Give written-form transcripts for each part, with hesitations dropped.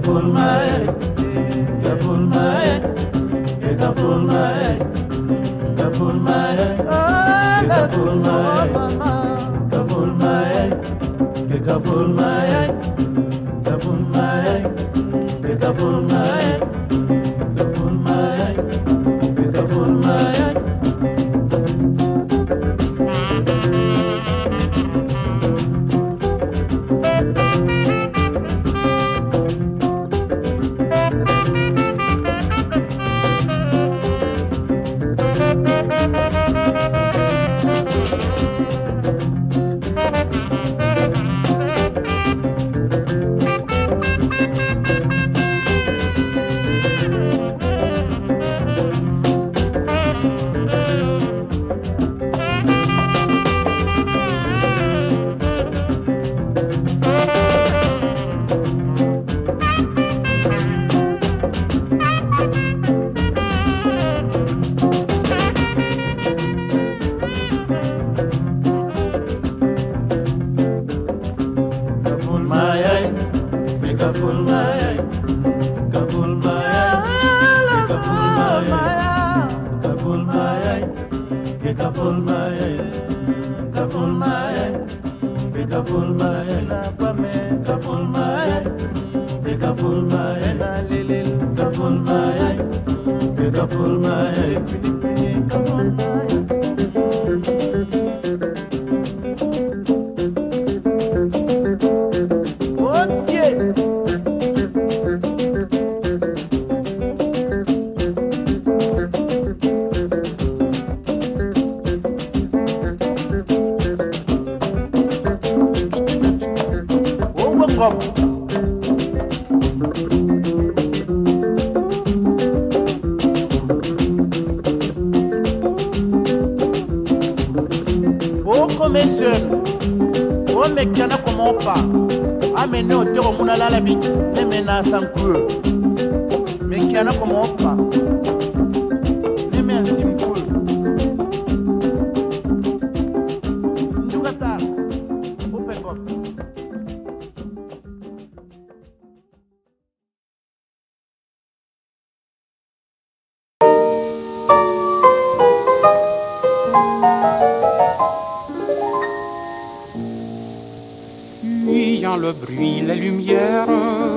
Fuyant le bruit, les lumières,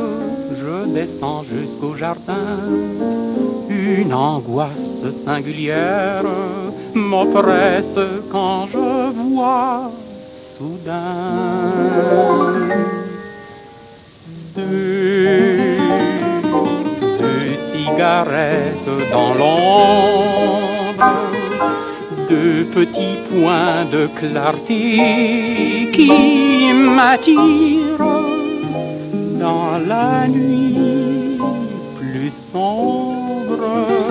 je descends jusqu'au jardin. Une angoisse singulière m'oppresse quand je vois soudain deux cigarettes dans l'ombre, deux petits points de clarté qui m'attirent dans la nuit plus sombre.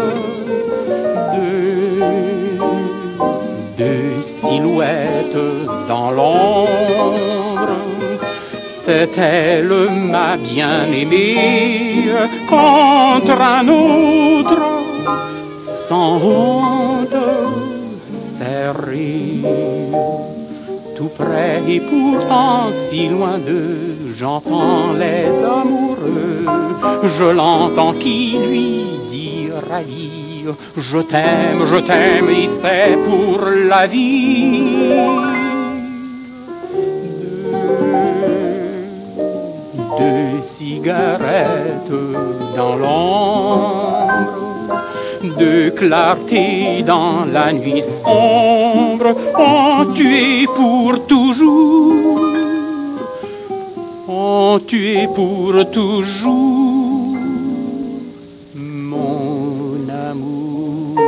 Deux silhouettes dans l'ombre, c'est elle ma bien-aimée contre un autre sans honte serré, tout près et pourtant si loin d'eux. J'entends les amoureux, je l'entends qui lui dit ravi, je t'aime et c'est pour la vie. Deux cigarettes dans l'ombre, de clarté dans la nuit sombre, ont tué pour toujours, ont tué pour toujours mon amour.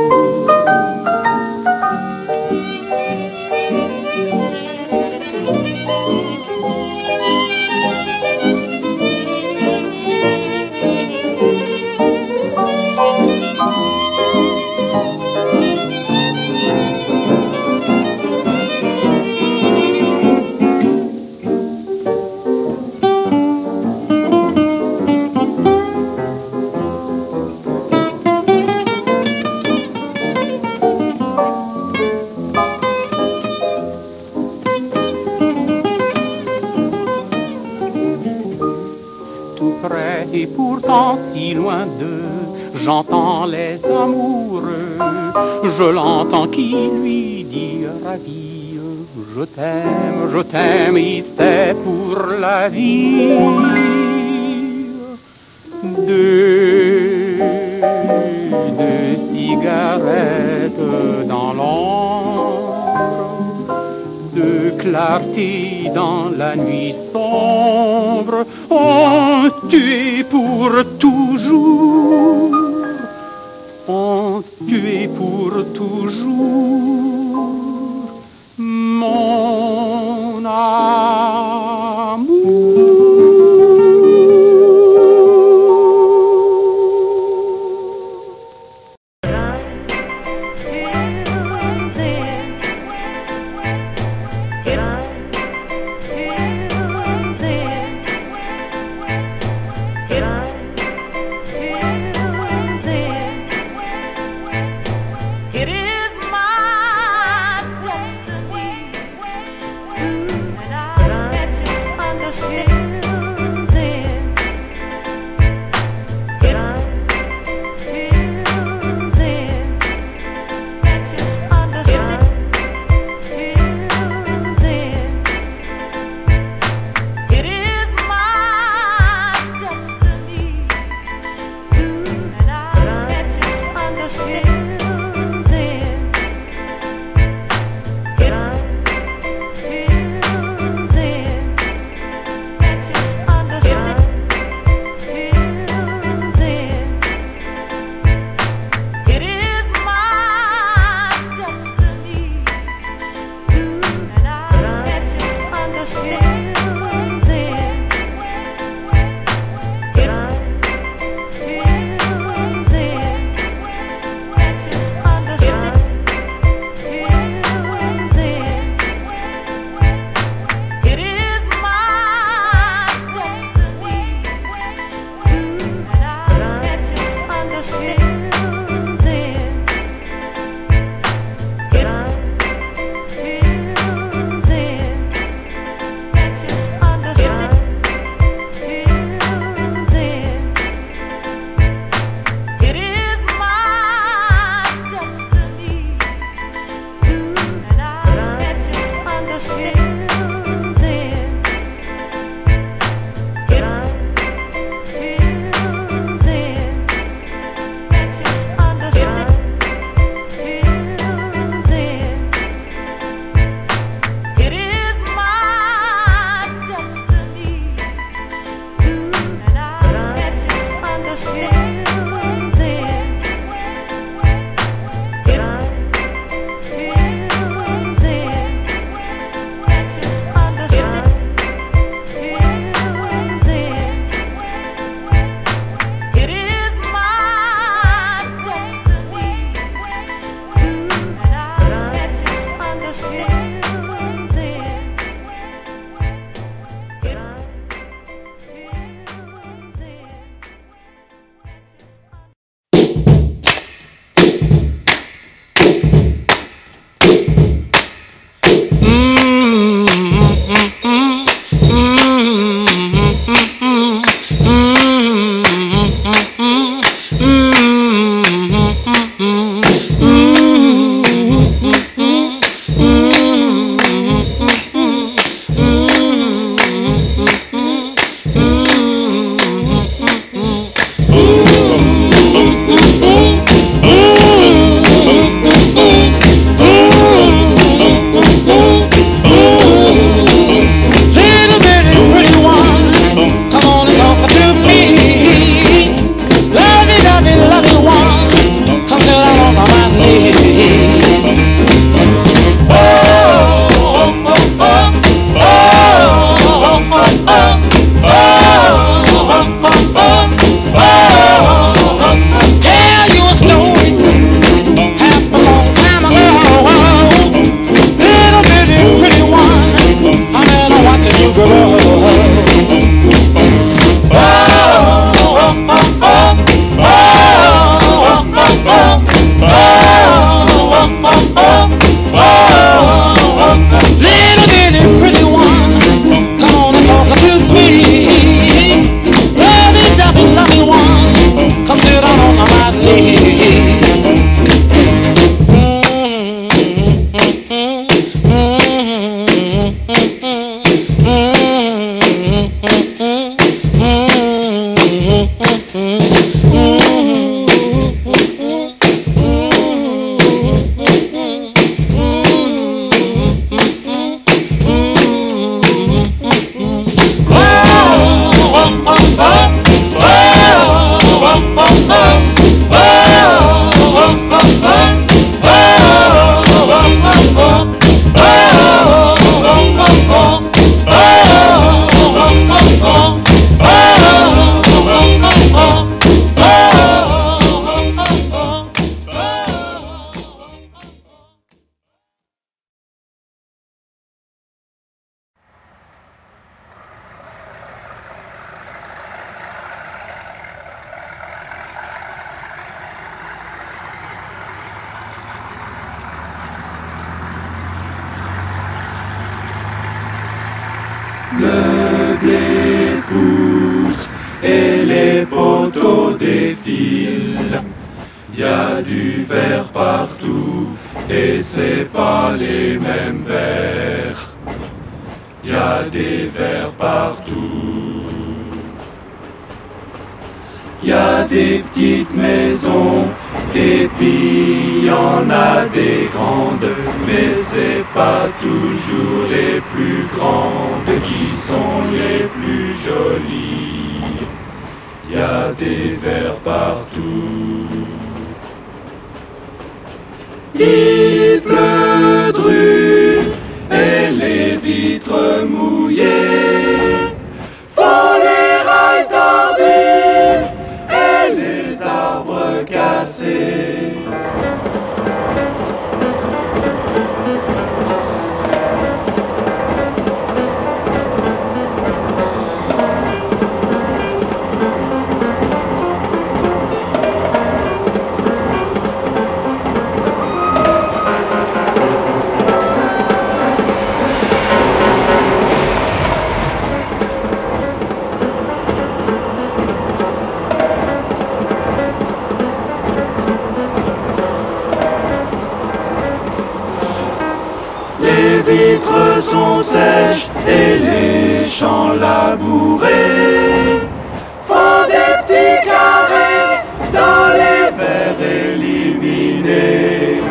près et pourtant si loin d'eux. J'entends les amoureux, je l'entends qui lui dit ravi. Je t'aime, et c'est pour la vie. Deux cigarettes dans l'ombre, de clarté dans la nuit sombre, ont tué pour toujours, ont tué pour toujours mon amour. It is my Le blé pousse et les poteaux défilent. Y a du verre partout et c'est pas les mêmes verres. Y a des verres partout. Y a des petites maisons, et puis y en a des grandes, mais c'est pas toujours les plus grandes qui sont les plus jolies. Y a des verres partout. Il pleut dru et les vitres mouillées font les rails tordus et les arbres cassés. Les vitres sont sèches et les champs labourés font des petits carrés dans les verres éliminés.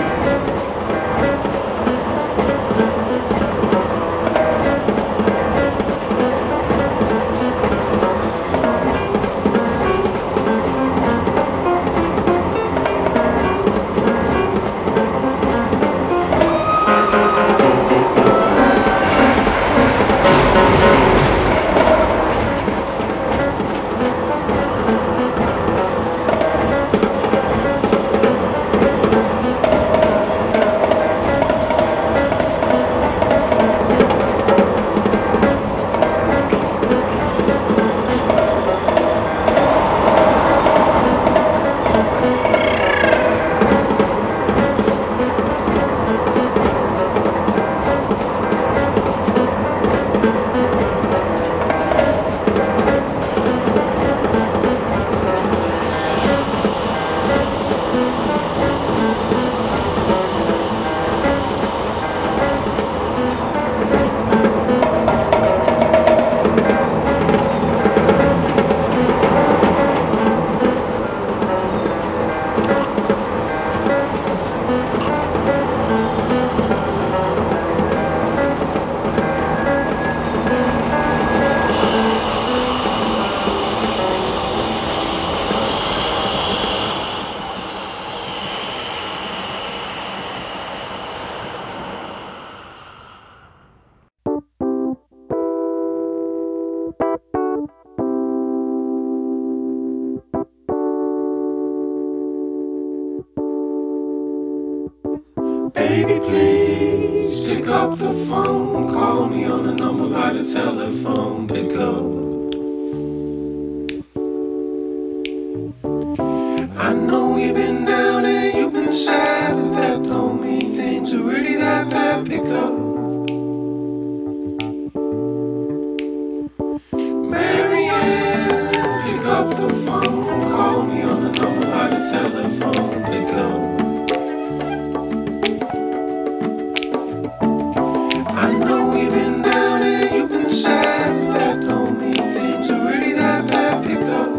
Baby, please pick up the phone. Call me on a number by the telephone. Pick up. I know you've been down and you've been sad, but that don't mean things are really that bad. Pick up. Marianne, pick up the phone. Call me on a number by the telephone. Pick up. I know you've been down and you've been sad, but that don't mean things are really that bad. Pick up.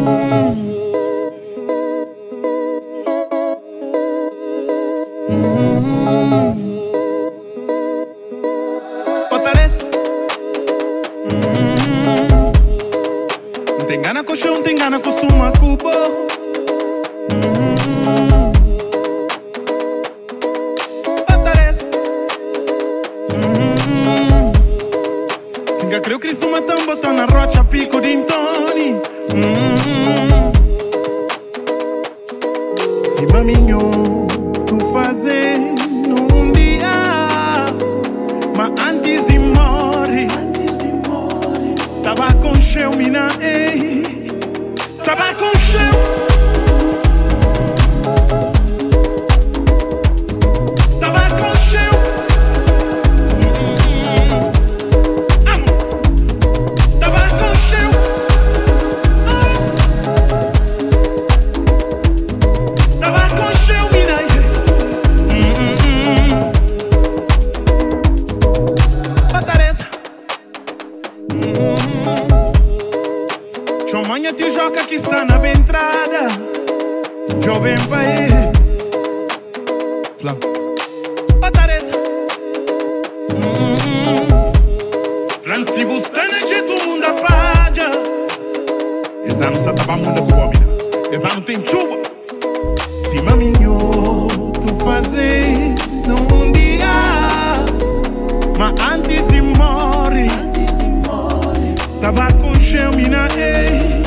Tengana com chão, tengana costuma cubo. Singa creu Cristo matão, botou na rocha, pico de Intoni. Se maminho, tu fazer num dia, mas antes de morrer, tava com chão, mina, ei, tava com chão. Chomanha te joga que está na entrada. Jovem vai Flam Patareza Franci Bustana de tu mundo apaga. Essa não tava mundo com a mina. Essa não tem chuva. Se maminho tu fazer num dia, mas antes de morrer, tava com chão, mina, ei.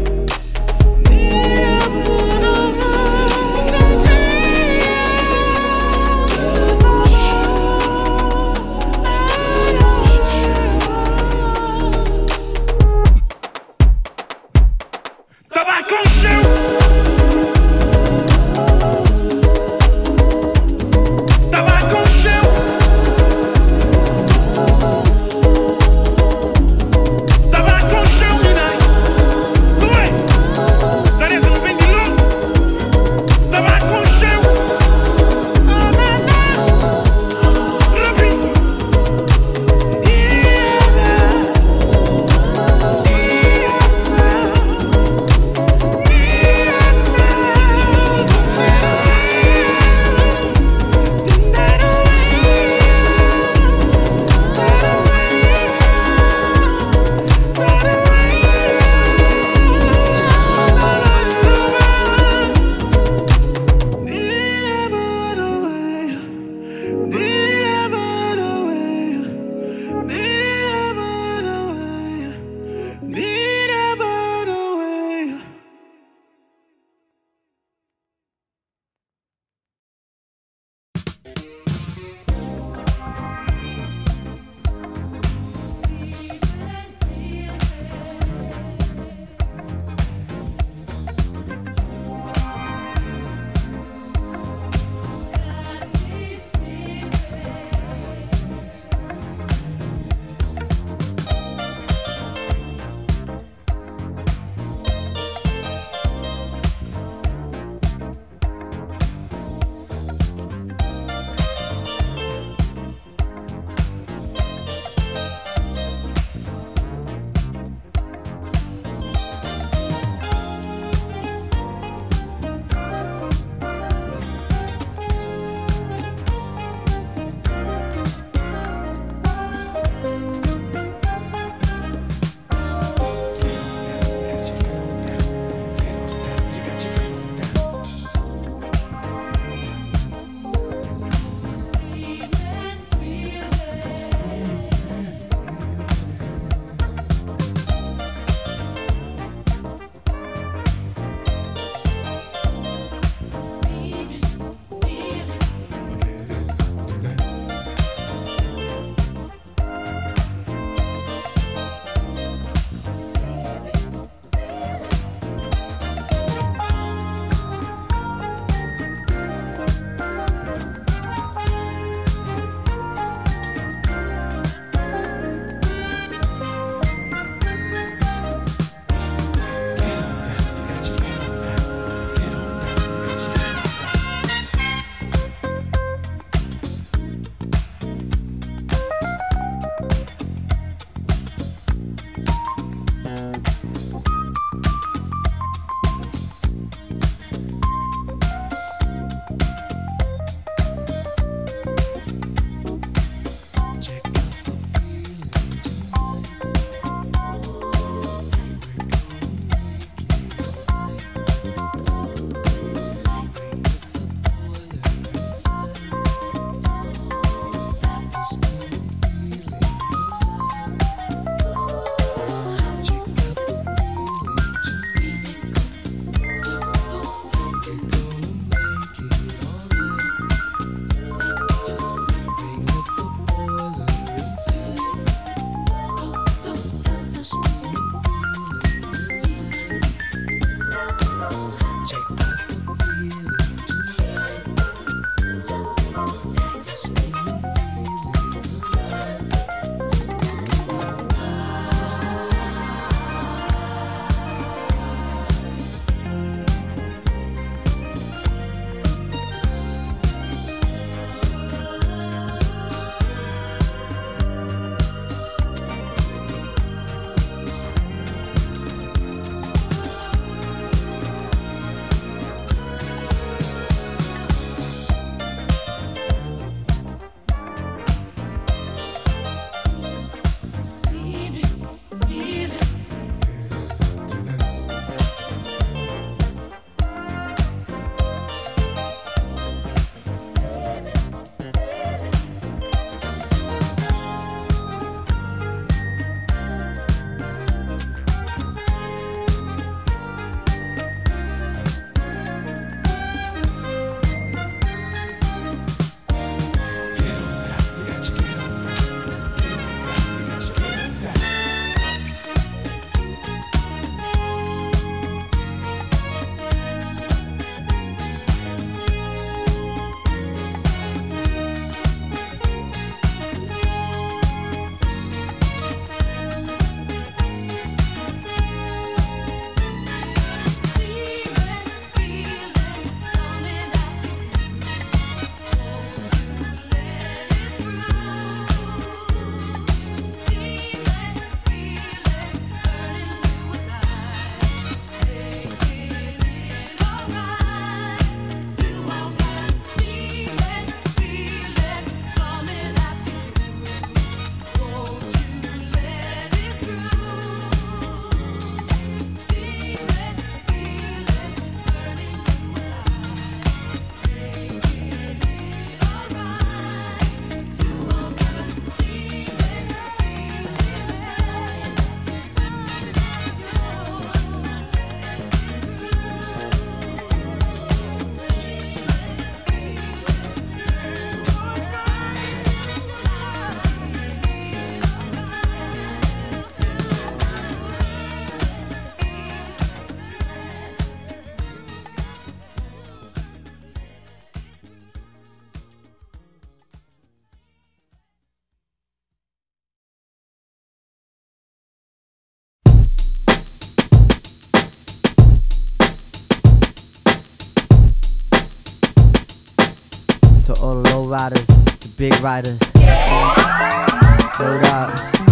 Tava com chão. Tava com chão. Tava com chão, mina. To all the low riders, the big riders. Word up.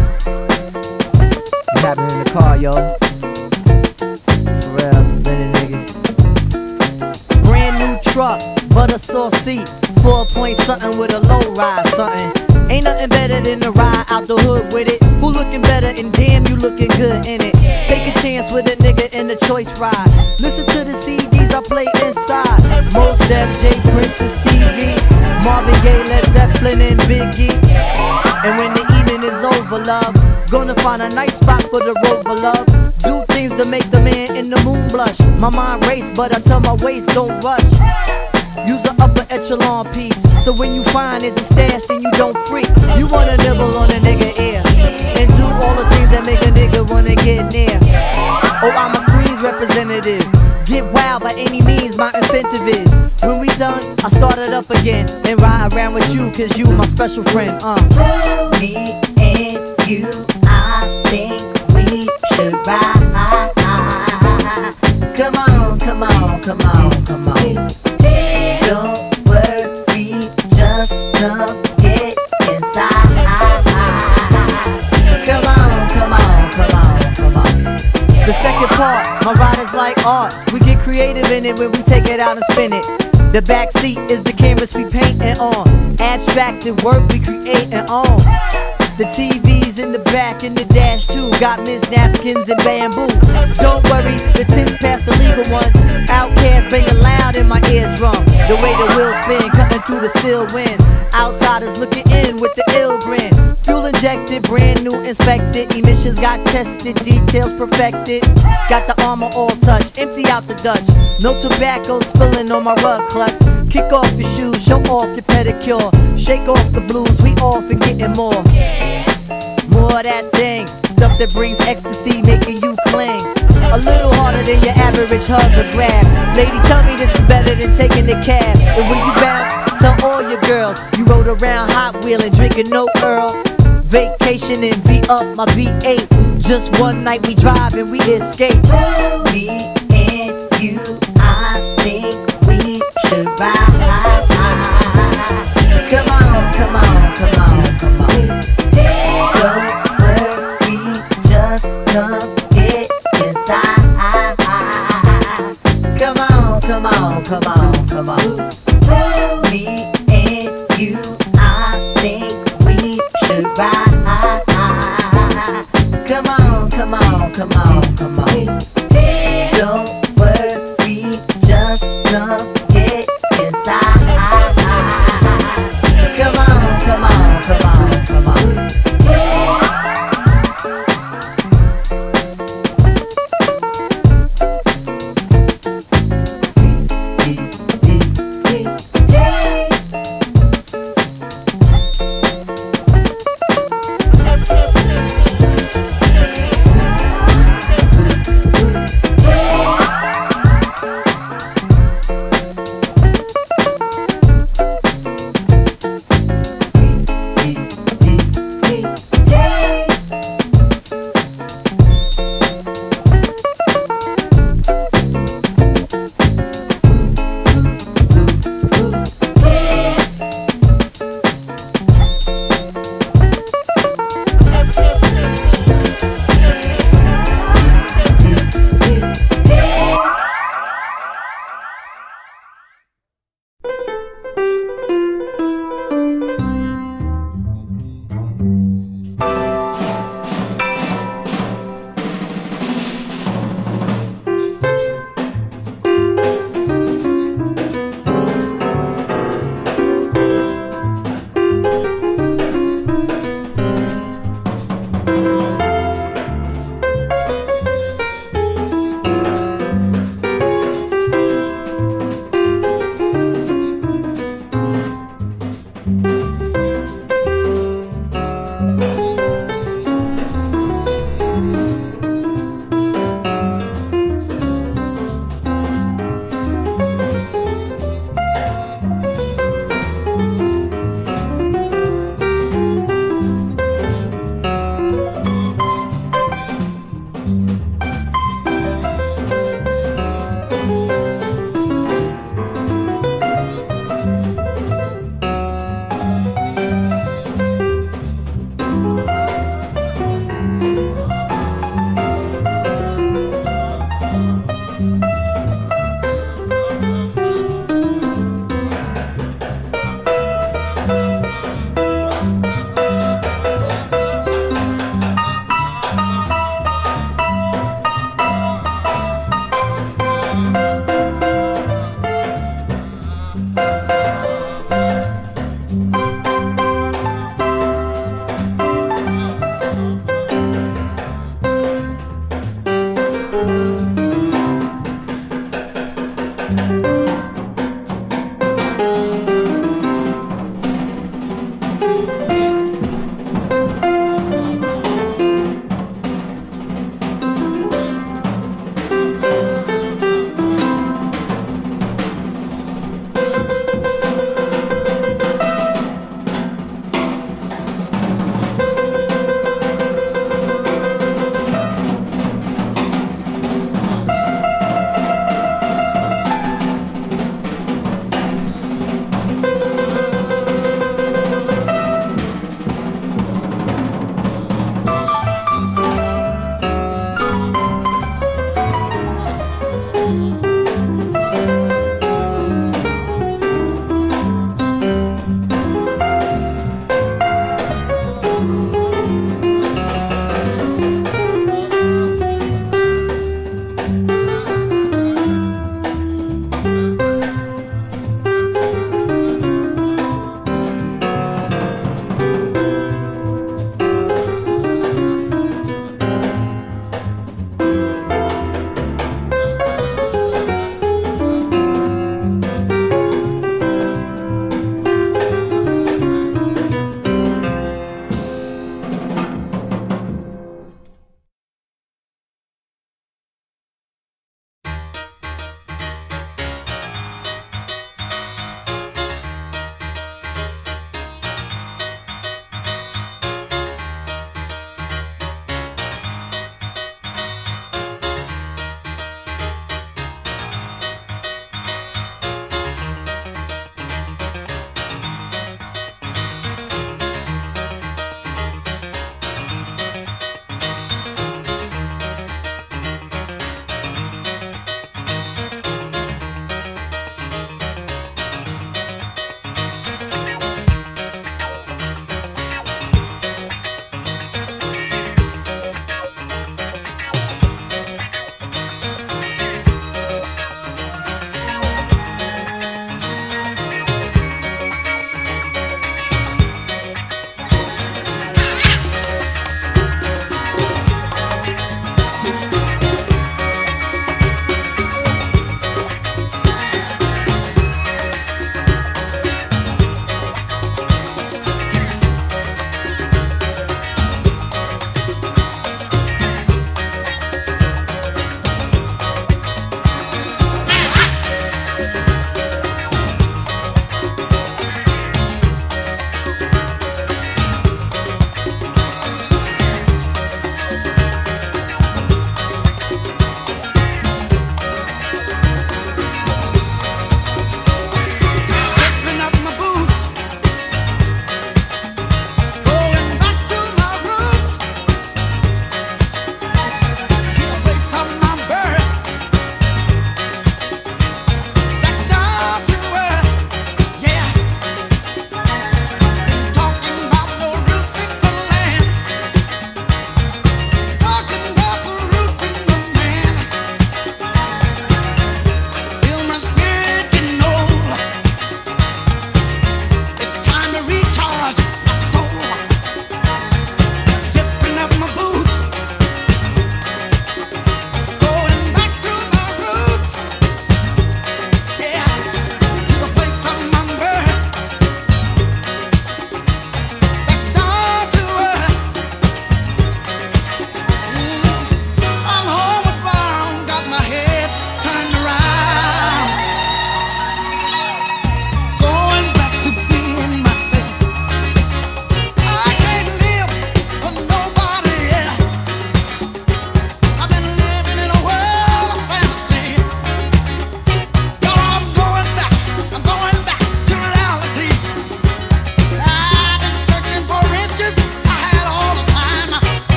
What happened in the car, yo? For real, many niggas. Brand new truck, butter sauce seat. 4-point something with a low ride something. Ain't nothing better than to ride out the hood with it. Who looking better and damn you looking good in it. Take a chance with a nigga in the choice ride. Listen to the CDs I play inside. Mos Def, J Prince and Stevie, Marvin Gaye, Led Zeppelin and Biggie. And when the evening is over, love, gonna find a nice spot for the rover, love. Do things to make the man in the moon blush. My mind race, but I tell my waist don't rush. Use an upper echelon piece, so when you find there's a stash, then you don't freak. You wanna nibble on a nigga ear, and do all the things that make a nigga wanna get near. Oh, I'm a Queens representative. Get wild by any means, my incentive is. When we done, I start it up again, and ride around with you, cause you my special friend. Me and you, I think we should ride. Come on, come on, come on, come on. Don't worry, just come get inside. Come on, come on, come on, come on. The second part, my ride is like art. We get creative in it when we take it out and spin it. The back seat is the canvas we paintin' on. Abstracted work we creatin' on. The TV's in the back and the dash too. Got Miss Napkins and bamboo. Don't worry, the tin's past the legal one. Outkast banging loud in my eardrum. The way the wheels spin, cutting through the still wind. Outsiders looking in with the ill grin. Fuel injected, brand new inspected. Emissions got tested, details perfected. Got the armor all touched, empty out the Dutch. No tobacco spilling on my rug clutch. Kick off your shoes, show off your pedicure. Shake off the blues, we off and getting more. More of that thing, stuff that brings ecstasy, making you cling. A little harder than your average hug or grab. Lady, tell me this is better than taking the cab. And when you bounce, tell all your girls you rode around Hot Wheelin', drinking no Earl. Vacation and V-up my V8. Just one night we drive and we escape. Me and you, I think we should ride. Come on, come on, come on, come on. Don't worry, just come get inside. Come on, come on, come on, come on. Me and you, I think we should ride. Come on, come on, come on, come on. Don't worry, just come get inside. Come on, come on, come on, come on.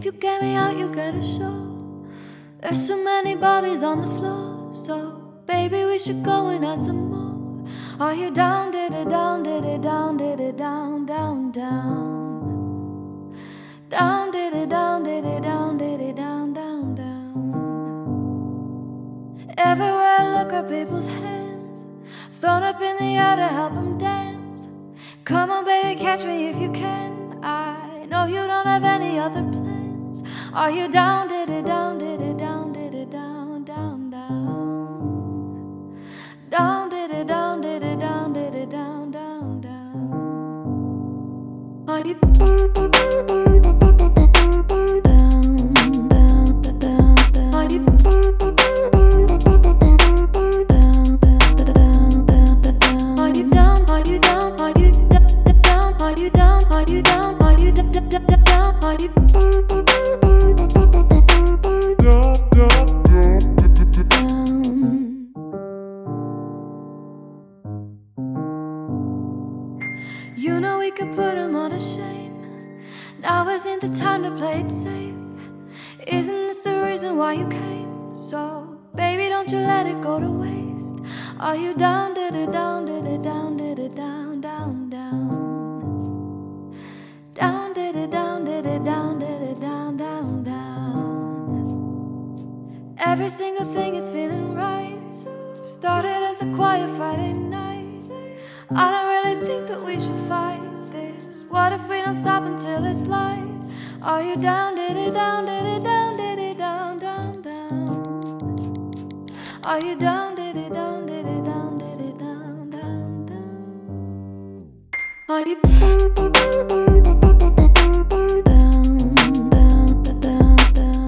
If you get me out, you get a show. There's so many bodies on the floor. So, baby, we should go and add some more. Are you down, did it down, did it down, did it down, down, down? Down, did it down, did it down, did it down, down, down. Everywhere I look at people's hands, thrown up in the air to help them dance. Come on, baby, catch me if you can. I know you don't have any other plans. Are you down, did it down, did it down, did it down, down, down? Down, did it down, did it down, did it down, down, down? Are you down, down, down, down? Are you you know we could put him all to shame. Now isn't the time to play it safe. Isn't this the reason why you came? So, baby, don't you let it go to waste. Are you down, did it down, did it down, did it down, down, down? Down, did it down, did it down, did it down, down, down? Every single thing is feeling right. Started as a quiet Friday night. I don't really think that we should fight this. What if we don't stop until it's light? Are you down, did it down, did it down, did it down, down, down? Are you down, did it down, did it down, did it down, down, down? Are you down, down, down, down, down?